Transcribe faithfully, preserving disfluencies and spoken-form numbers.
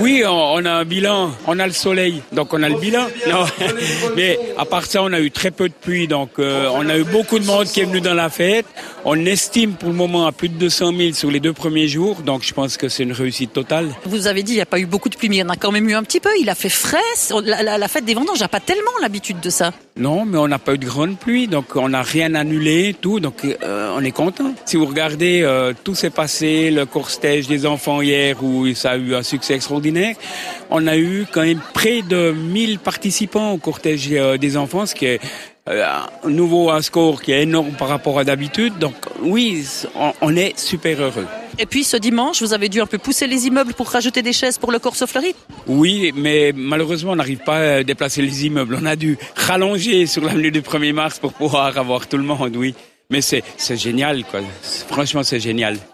Oui, on, on a un bilan, on a le soleil, donc on a le bilan. Non, mais à part ça, on a eu très peu de pluie, donc euh, on a eu beaucoup de monde qui est venu dans la fête. On estime pour le moment à plus de deux cent mille sur les deux premiers jours, donc je pense que c'est une réussite totale. Vous avez dit il n'y a pas eu beaucoup de pluie, mais il y en a quand même eu un petit peu. Il a fait frais. La, la, la fête des vendanges n'a pas tellement l'habitude de ça. Non, mais on n'a pas eu de grande pluie, donc on n'a rien annulé, tout, donc euh, on est content. Si vous regardez, euh, tout s'est passé, le cortège des enfants hier où ça a eu un succès extraordinaire. On a eu quand même près de mille participants au cortège euh, des enfants, ce qui est euh, un nouveau un score qui est énorme par rapport à d'habitude. Donc oui, on, on est super heureux. Et puis ce dimanche, vous avez dû un peu pousser les immeubles pour rajouter des chaises pour le Corso Fleuri ? Oui, mais malheureusement, on n'arrive pas à déplacer les immeubles. On a dû rallonger sur l'avenue du premier mars pour pouvoir avoir tout le monde, oui. Mais c'est, c'est génial, quoi. Franchement, c'est génial.